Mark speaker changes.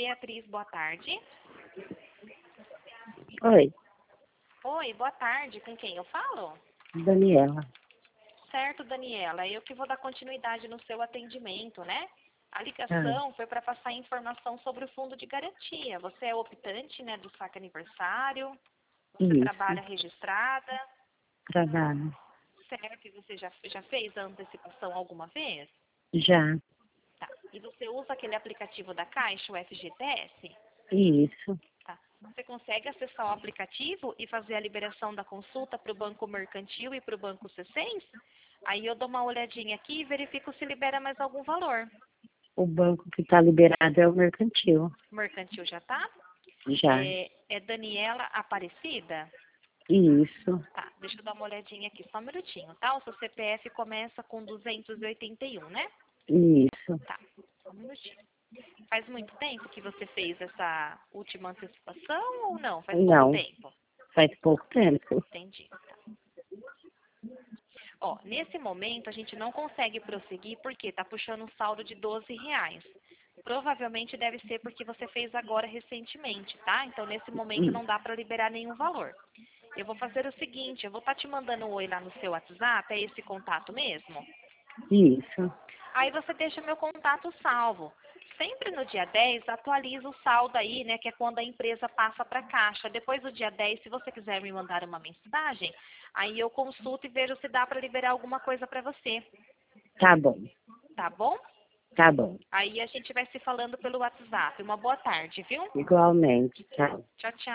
Speaker 1: Beatriz, boa tarde.
Speaker 2: Oi,
Speaker 1: Oi, boa tarde. Com quem eu falo?
Speaker 2: Daniela.
Speaker 1: Certo, Daniela. Eu que vou dar continuidade no seu atendimento, né? A
Speaker 2: Ah,
Speaker 1: ligação foi para passar informação sobre o fundo de garantia. Você é optante, né, do saque aniversário. Você
Speaker 2: isso,
Speaker 1: trabalha registrada.
Speaker 2: trabalho.
Speaker 1: Certo, e você já fez a antecipação alguma vez?
Speaker 2: Já,
Speaker 1: Tá. E você usa aquele aplicativo da Caixa, o FGTS?
Speaker 2: isso.
Speaker 1: Tá. Você consegue acessar o aplicativo e fazer a liberação da consulta para o Banco Mercantil e para o Banco C6? Aí eu dou uma olhadinha aqui e verifico se libera mais algum valor.
Speaker 2: O banco que está liberado é o mercantil.
Speaker 1: O Mercantil já tá?
Speaker 2: Já,
Speaker 1: É Daniela Aparecida?
Speaker 2: isso,
Speaker 1: Tá, deixa eu dar uma olhadinha aqui, só um minutinho, tá? O seu CPF começa com 281, né?
Speaker 2: isso.
Speaker 1: Tá, só um minutinho. Faz muito tempo que você fez essa última antecipação ou não? Faz pouco
Speaker 2: Não,
Speaker 1: tempo?
Speaker 2: faz pouco tempo.
Speaker 1: Entendi. Ó, nesse momento a gente não consegue prosseguir porque tá puxando um saldo de R$ 12. Provavelmente deve ser porque você fez agora recentemente, tá? Então nesse momento não dá para liberar nenhum valor. Eu vou fazer o seguinte, eu vou estar te mandando um oi lá no seu WhatsApp, é esse contato mesmo?
Speaker 2: Isso,
Speaker 1: Aí você deixa meu contato salvo. Sempre no dia 10 atualiza o saldo aí, né? Que é quando a empresa passa para a caixa. Depois do dia 10, se você quiser me mandar uma mensagem, aí eu consulto e vejo se dá para liberar alguma coisa para você.
Speaker 2: tá bom,
Speaker 1: Tá bom?
Speaker 2: tá bom.
Speaker 1: Aí a gente vai se falando pelo WhatsApp. Uma boa tarde, viu?
Speaker 2: Igualmente, tchau.
Speaker 1: Tchau, tchau.